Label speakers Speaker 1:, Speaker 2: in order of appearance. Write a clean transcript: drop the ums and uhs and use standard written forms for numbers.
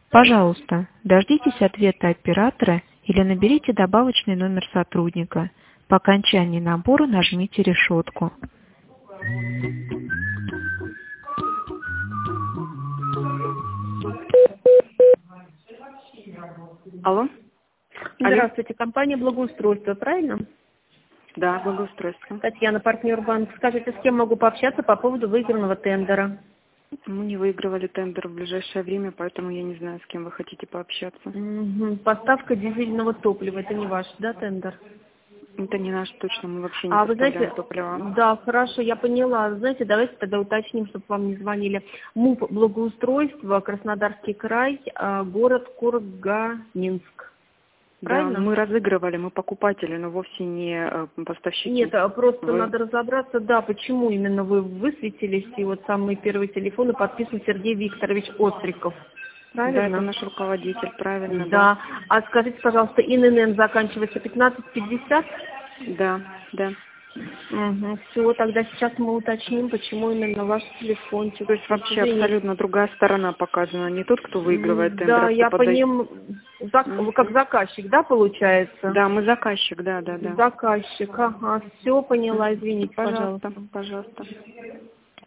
Speaker 1: Пожалуйста, дождитесь ответа оператора или наберите добавочный номер сотрудника. По окончании набора нажмите решетку.
Speaker 2: Алло?
Speaker 3: Здравствуйте, компания «Благоустройство», правильно?
Speaker 2: Да, благоустройство.
Speaker 3: Татьяна, партнер банка. Скажите, с кем могу пообщаться по поводу выигранного тендера?
Speaker 2: Мы не выигрывали тендер в ближайшее время, поэтому я не знаю, с кем вы хотите пообщаться.
Speaker 3: Поставка дизельного топлива, это не ваш, да, тендер?
Speaker 2: Это не наш точно, мы вообще не
Speaker 3: А вы
Speaker 2: поставляем
Speaker 3: знаете,
Speaker 2: топливо.
Speaker 3: да, хорошо, я поняла. Знаете, давайте тогда уточним, чтобы вам не звонили. МУП «Благоустройство», Краснодарский край, город Курганинск. Правильно?
Speaker 2: Да, мы разыгрывали, мы покупатели, но вовсе не поставщики.
Speaker 3: Нет, просто надо разобраться, да, почему именно вы высветились, и вот самый первый телефон подписан Сергей Викторович Остриков. Правильно?
Speaker 2: Да, это наш руководитель, правильно,
Speaker 3: Да. А скажите, пожалуйста, ИНН заканчивается 1550?
Speaker 2: Да, да.
Speaker 3: Все, тогда сейчас мы уточним, почему именно ваш телефончик.
Speaker 2: То есть вообще абсолютно другая сторона показана, не тот, кто выигрывает тендер,
Speaker 3: Да,
Speaker 2: а
Speaker 3: я
Speaker 2: кто
Speaker 3: по ним, вы как заказчик, да, получается?
Speaker 2: Да, мы заказчик, да.
Speaker 3: Заказчик, ага, все поняла, извините,
Speaker 2: Пожалуйста,
Speaker 3: пожалуйста.
Speaker 2: пожалуйста.